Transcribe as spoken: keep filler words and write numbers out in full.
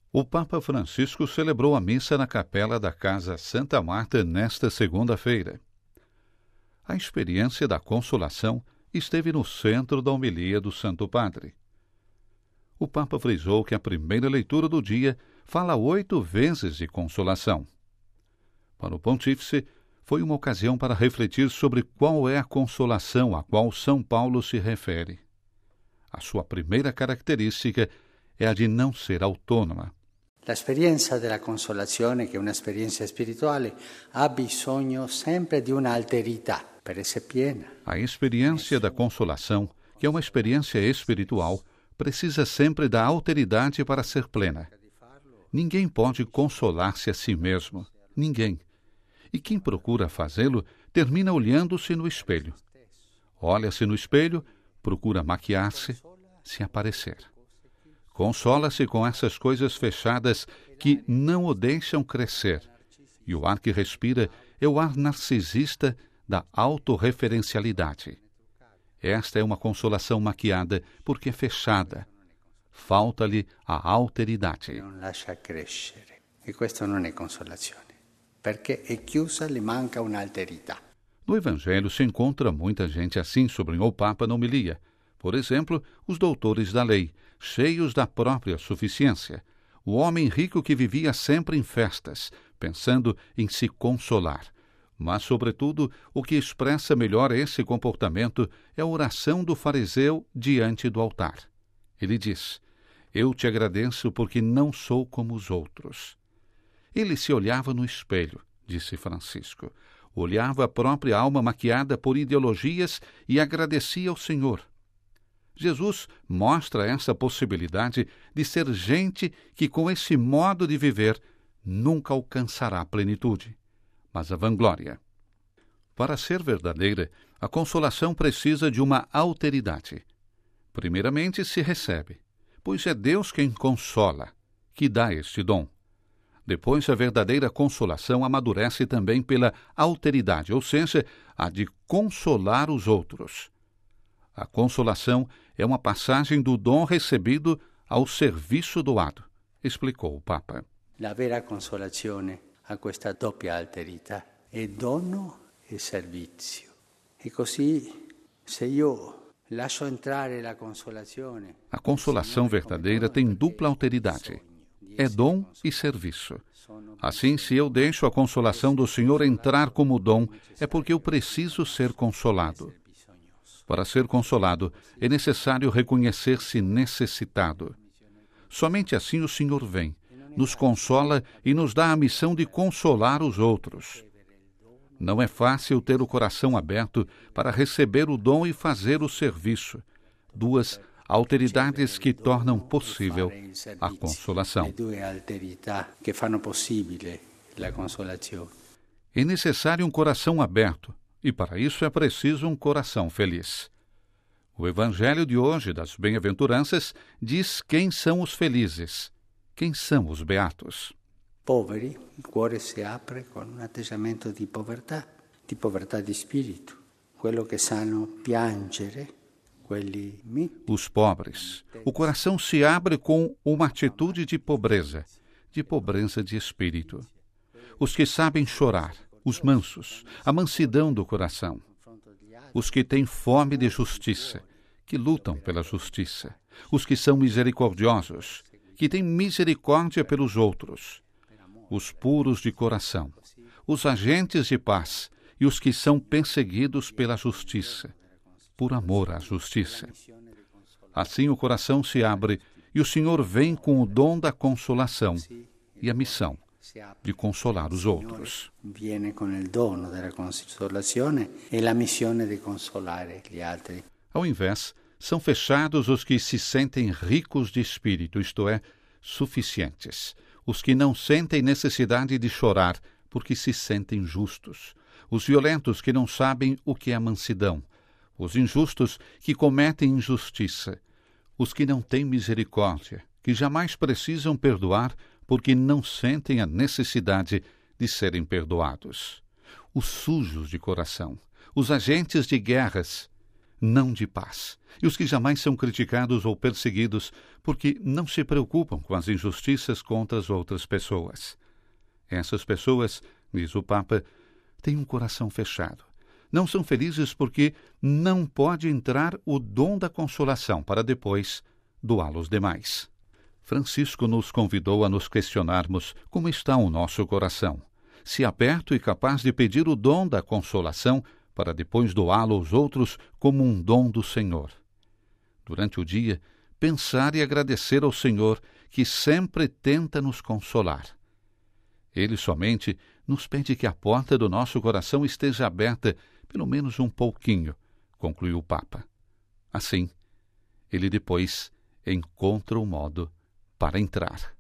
O Papa Francisco celebrou a missa na capela da Casa Santa Marta nesta segunda-feira. A experiência da consolação esteve no centro da homilia do Santo Padre. O Papa frisou que a primeira leitura do dia fala oito vezes de consolação. Para o pontífice, foi uma ocasião para refletir sobre qual é a consolação a qual São Paulo se refere. A sua primeira característica é a de não ser autônoma. La esperienza della consolazione, che è un'esperienza spirituale, ha bisogno sempre di un'alterità per essere piena. A experiência da consolação, que é uma experiência espiritual, precisa sempre da alteridade para ser plena. Ninguém pode consolar-se a si mesmo. Ninguém. E quem procura fazê-lo termina olhando-se no espelho. Olha-se no espelho, procura maquiar-se, se aparecer. Consola-se com essas coisas fechadas que não o deixam crescer. E o ar que respira é o ar narcisista da autorreferencialidade. Esta é uma consolação maquiada porque é fechada. Falta-lhe a alteridade. Non lascia crescere. E questo non è consolazione. Perché è chiusa, le manca un'alterità. No Evangelho se encontra muita gente assim, sublinhou o Papa na homilia. Por exemplo, os doutores da lei, cheios da própria suficiência. O homem rico que vivia sempre em festas, pensando em se consolar. Mas, sobretudo, o que expressa melhor esse comportamento é a oração do fariseu diante do altar. Ele diz: Eu te agradeço porque não sou como os outros. Ele se olhava no espelho, disse Francisco. Olhava a própria alma maquiada por ideologias e agradecia ao Senhor. Jesus mostra essa possibilidade de ser gente que, com esse modo de viver, nunca alcançará a plenitude, mas a vanglória. Para ser verdadeira, a consolação precisa de uma alteridade. Primeiramente se recebe, pois é Deus quem consola, que dá este dom. Depois, a verdadeira consolação amadurece também pela alteridade, ou seja, a de consolar os outros. A consolação é uma passagem do dom recebido ao serviço doado, explicou o Papa. La vera consolazione ha questa doppia alterità, è dono e servizio. E così, se io lascio entrare la consolazione... A consolação verdadeira tem dupla alteridade. É dom e serviço. Assim, se eu deixo a consolação do Senhor entrar como dom, é porque eu preciso ser consolado. Para ser consolado, é necessário reconhecer-se necessitado. Somente assim o Senhor vem, nos consola e nos dá a missão de consolar os outros. Não é fácil ter o coração aberto para receber o dom e fazer o serviço, duas alteridades que tornam possível a consolação. É necessário um coração aberto, e para isso é preciso um coração feliz. O Evangelho de hoje, das Bem-aventuranças, diz quem são os felizes, quem são os beatos. Poveri, il cuore si apre con un atteggiamento di povertà, di povertà di spirito, quello che sanno piangere. Os pobres. O coração se abre com uma atitude de pobreza, de pobreza de espírito. Os que sabem chorar, os mansos, a mansidão do coração. Os que têm fome de justiça, que lutam pela justiça. Os que são misericordiosos, que têm misericórdia pelos outros. Os puros de coração, os agentes de paz e os que são perseguidos pela justiça, por amor à justiça. Assim o coração se abre e o Senhor vem com o dom da consolação e a missão de consolar os outros. Viene con il dono della consolazione e la missione di consolare gli altri. Ao invés, são fechados os que se sentem ricos de espírito, isto é, suficientes. Os que não sentem necessidade de chorar porque se sentem justos. Os violentos que não sabem o que é mansidão. Os injustos que cometem injustiça, os que não têm misericórdia, que jamais precisam perdoar porque não sentem a necessidade de serem perdoados. Os sujos de coração, os agentes de guerras, não de paz, e os que jamais são criticados ou perseguidos porque não se preocupam com as injustiças contra as outras pessoas. Essas pessoas, diz o Papa, têm um coração fechado. Não são felizes porque não pode entrar o dom da consolação para depois doá-lo aos demais. Francisco nos convidou a nos questionarmos como está o nosso coração, se aberto e capaz de pedir o dom da consolação para depois doá-lo aos outros como um dom do Senhor. Durante o dia, pensar e agradecer ao Senhor que sempre tenta nos consolar. Ele somente nos pede que a porta do nosso coração esteja aberta pelo menos um pouquinho, concluiu o Papa. Assim, ele depois encontra o modo para entrar.